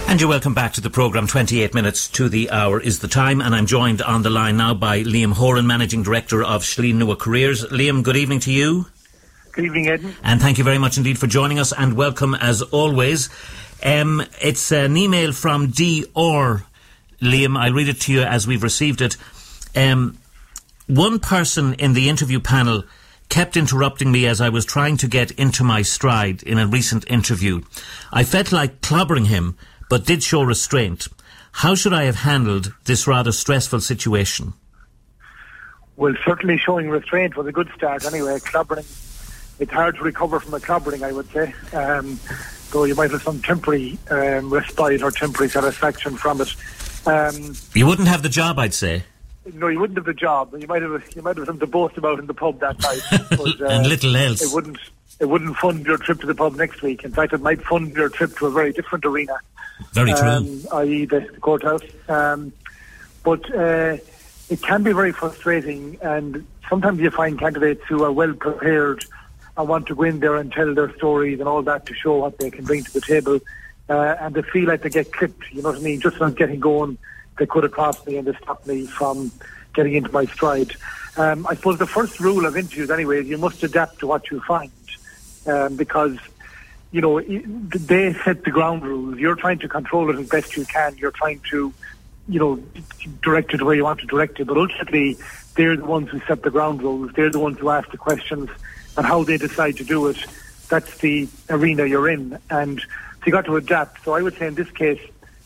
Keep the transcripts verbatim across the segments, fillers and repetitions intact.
And you're welcome back to the programme. twenty-eight minutes to the hour is the time, and I'm joined on the line now by Liam Horan, Managing Director of Schleen Nua Careers. Liam, good evening to you. Good evening, Ed. And thank you very much indeed for joining us, and welcome as always. Um, it's an email from D R Liam. I'll read it to you as we've received it. Um, one person in the interview panel kept interrupting me as I was trying to get into my stride in a recent interview. I felt like clobbering him, but did show restraint. How should I have handled this rather stressful situation? Well, certainly showing restraint was a good start anyway. Clobbering, it's hard to recover from a clobbering, I would say. Um, though you might have some temporary um, respite or temporary satisfaction from it. Um, you wouldn't have the job, I'd say. No, you wouldn't have the job. You might have you might have something to boast about in the pub that night. But, uh, and little else. It wouldn't, it wouldn't fund your trip to the pub next week. In fact, it might fund your trip to a very different arena. Very true. Um, that is the courthouse. Um, but uh, it can be very frustrating, and sometimes you find candidates who are well prepared and want to go in there and tell their stories and all that to show what they can bring to the table, uh, and they feel like they get clipped, you know what I mean? Just not getting going, they could have crossed me and they stopped me from getting into my stride. Um, I suppose the first rule of interviews anyway is you must adapt to what you find, um, because you know, they set the ground rules. You're trying to control it as best you can. You're trying to, you know, direct it where you want to direct it. But ultimately, they're the ones who set the ground rules. They're the ones who ask the questions, and how they decide to do it, that's the arena you're in. And so you got to adapt. So I would say in this case,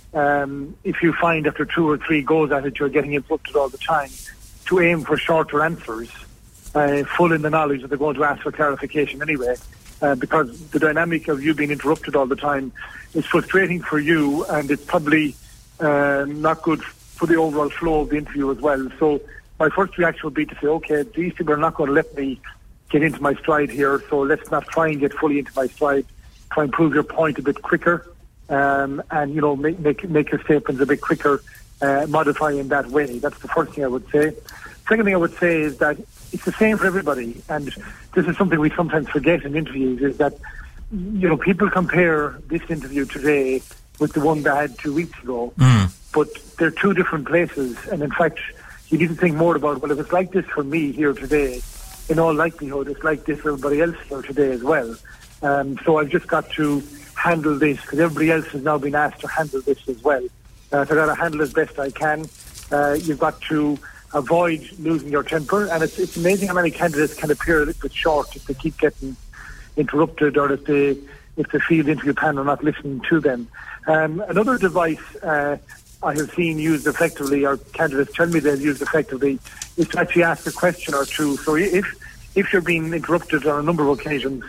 um, if you find after two or three goes at it, you're getting interrupted all the time, to aim for shorter answers, uh, full in the knowledge that they're going to ask for clarification anyway. Uh, because the dynamic of you being interrupted all the time is frustrating for you, and it's probably uh, not good for the overall flow of the interview as well. So my first reaction would be to say, okay, these people are not going to let me get into my stride here, so let's not try and get fully into my stride. Try and prove your point a bit quicker, um, and, you know, make, make, make your statements a bit quicker, uh, modify in that way. That's the first thing I would say. Second thing I would say is that it's the same for everybody, and this is something we sometimes forget in interviews, is that, you know, people compare this interview today with the one they had two weeks ago, mm. but they're two different places, and in fact, you need to think more about, well, if it's like this for me here today, in all likelihood, it's like this for everybody else here today as well. Um, so I've just got to handle this, because everybody else has now been asked to handle this as well. Uh, so I've got to handle as best I can. Uh, you've got to avoid losing your temper, and it's, it's amazing how many candidates can appear a little bit short if they keep getting interrupted, or if they if they feel the interview panel are not listening to them. Um, another device uh, I have seen used effectively, or candidates tell me they've used effectively, is to actually ask a question or two. So if if you're being interrupted on a number of occasions,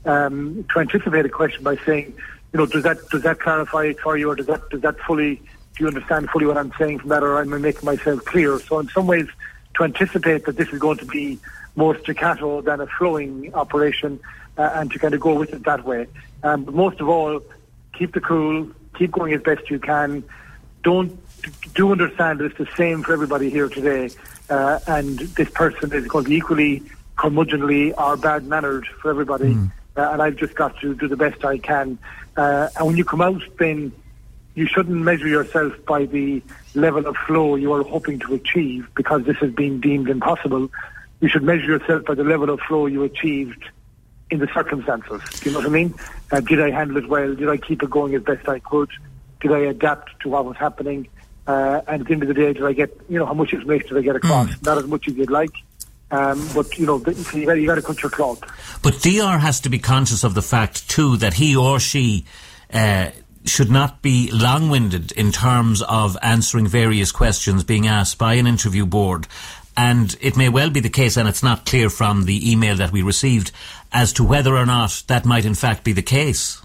um, to anticipate a question by saying, you know, does that does that clarify it for you, or does that does that fully do you understand fully what I'm saying from that, or am I making myself clear? So in some ways, to anticipate that this is going to be more staccato than a flowing operation, uh, and to kind of go with it that way. Um, but most of all, keep the cool, keep going as best you can. Don't do understand that it's the same for everybody here today, uh, and this person is going to be equally curmudgeonly or bad-mannered for everybody, mm. uh, and I've just got to do the best I can. Uh, and when you come out, then you shouldn't measure yourself by the level of flow you are hoping to achieve, because this has been deemed impossible. You should measure yourself by the level of flow you achieved in the circumstances. Do you know what I mean? Uh, did I handle it well? Did I keep it going as best I could? Did I adapt to what was happening? Uh, and at the end of the day, did I get, you know, how much information did I get across? Mm. Not as much as you'd like. Um, but, you know, you got, you got to cut your cloth. But D R has to be conscious of the fact, too, that he or she uh, should not be long-winded in terms of answering various questions being asked by an interview board. And it may well be the case, and it's not clear from the email that we received, as to whether or not that might in fact be the case.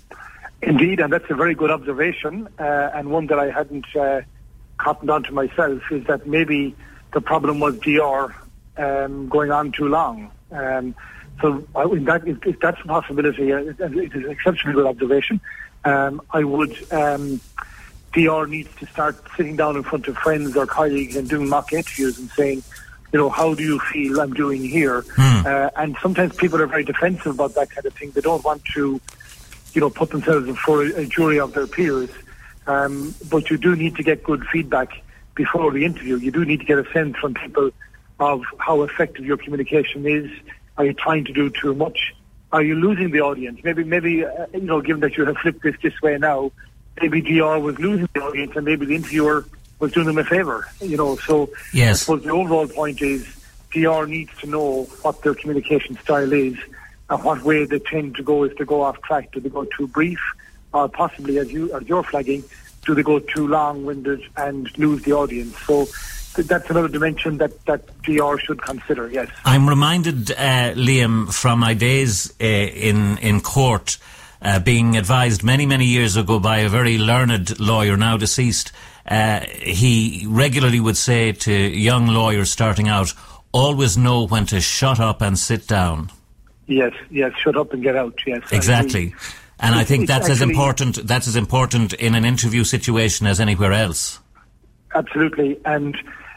Indeed, and that's a very good observation, uh, and one that I hadn't uh, cottoned on to myself, is that maybe the problem was D R um, going on too long. Um, so uh, in that, if, if that's a possibility, uh, it, it is an exceptionally good observation. Um, I would, um, D R needs to start sitting down in front of friends or colleagues and doing mock interviews and saying, you know, how do you feel I'm doing here? Mm. Uh, and sometimes people are very defensive about that kind of thing. They don't want to, you know, put themselves before a, a jury of their peers. Um, but you do need to get good feedback before the interview. You do need to get a sense from people of how effective your communication is. Are you trying to do too much? Are you losing the audience? Maybe, maybe uh, you know, given that you have flipped this this way now, maybe D R was losing the audience and maybe the interviewer was doing them a favour, you know. So yes. I suppose the overall point is D R needs to know what their communication style is and what way they tend to go. If they go off track, do they go too brief, or possibly, as you as you're flagging, do they go too long-winded and lose the audience? So that's another dimension that, that D R should consider, yes. I'm reminded, uh, Liam, from my days uh, in, in court, uh, being advised many, many years ago by a very learned lawyer, now deceased. Uh, he regularly would say to young lawyers starting out, always know when to shut up and sit down. Yes, yes, shut up and get out, yes. Exactly. And I think that's as actually, important, that's as important in an interview situation as anywhere else. Absolutely. And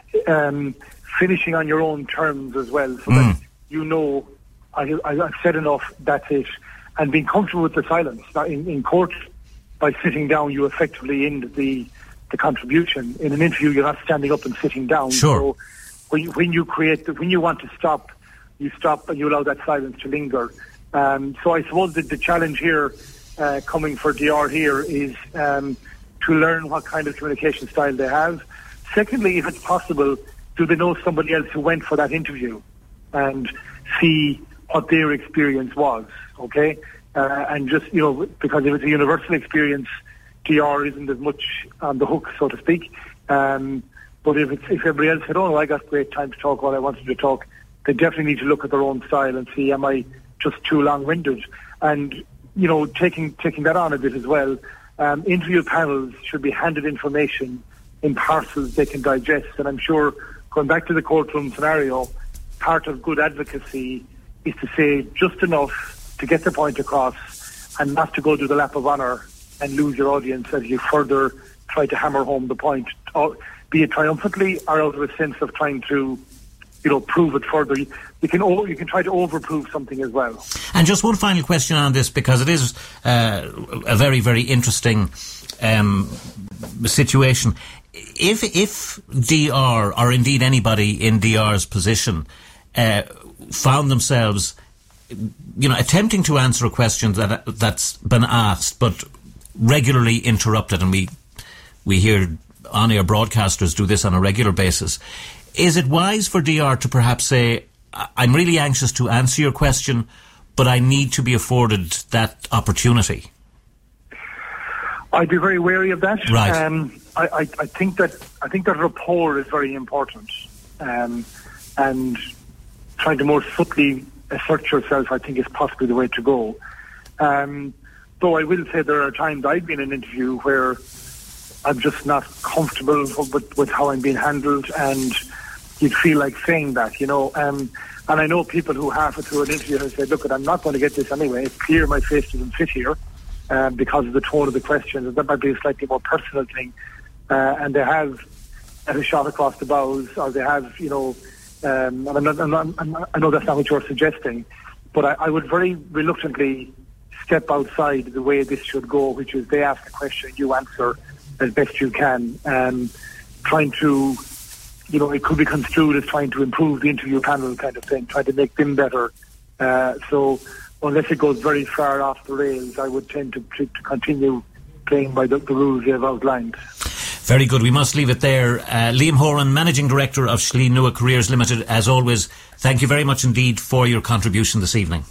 um, finishing on your own terms as well, so mm. that you know, I, I, I've said enough, that's it. And being comfortable with the silence. Now, in, in court, by sitting down, you effectively end the, the contribution. In an interview, you're not standing up and sitting down. Sure. So when you, when you create, the, when you want to stop, you stop and you allow that silence to linger. Um, so I suppose that the challenge here, uh, coming for D R here, is um, to learn what kind of communication style they have. Secondly, if it's possible, do they know somebody else who went for that interview and see what their experience was, okay? Uh, and just, you know, because if it's a universal experience, D R isn't as much on the hook, so to speak. Um, but if it's, if everybody else said, oh, no, I got great time to talk what I wanted to talk, they definitely need to look at their own style and see, am I just too long-winded? And, you know, taking taking that on a bit as well, um, interview panels should be handed information in parcels they can digest. And I'm sure, going back to the courtroom scenario, part of good advocacy is to say just enough to get the point across and not to go do the lap of honour and lose your audience as you further try to hammer home the point, or be it triumphantly or out of a sense of trying to, you know, prove it further. You, you can o- you can try to overprove something as well. And just one final question on this, because it is uh, a very, very interesting um, situation. If if D R, or indeed anybody in D R's position, uh, found themselves, you know, attempting to answer a question that that's been asked, but regularly interrupted, and we we hear on-air broadcasters do this on a regular basis, is it wise for D R to perhaps say, I'm really anxious to answer your question, but I need to be afforded that opportunity? I'd be very wary of that. Right. Um, I, I, I think that I think that rapport is very important, um, and trying to more subtly assert yourself, I think, is possibly the way to go. Um, though I will say there are times I've been in an interview where I'm just not comfortable with, with how I'm being handled, and you'd feel like saying that, you know. Um, and I know people who halfway through an interview have said, look, I'm not going to get this anyway. It's clear my face doesn't fit here um, because of the tone of the questions. And that might be a slightly more personal thing. Uh, and they have had a shot across the bows, or they have, you know, um, and I'm not, I'm not, I'm not, I know that's not what you're suggesting, but I, I would very reluctantly step outside the way this should go, which is they ask a question, you answer as best you can, um, trying to, you know, it could be construed as trying to improve the interview panel kind of thing, trying to make them better. Uh, so unless it goes very far off the rails, I would tend to, to, to continue playing by the, the rules you have outlined. Very good. We must leave it there. Uh, Liam Horan, Managing Director of Schleen Nua Careers Limited, as always, thank you very much indeed for your contribution this evening.